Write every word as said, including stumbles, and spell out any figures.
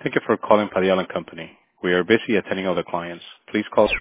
Thank you for calling Padilla and Company. We are busy attending other clients. Please call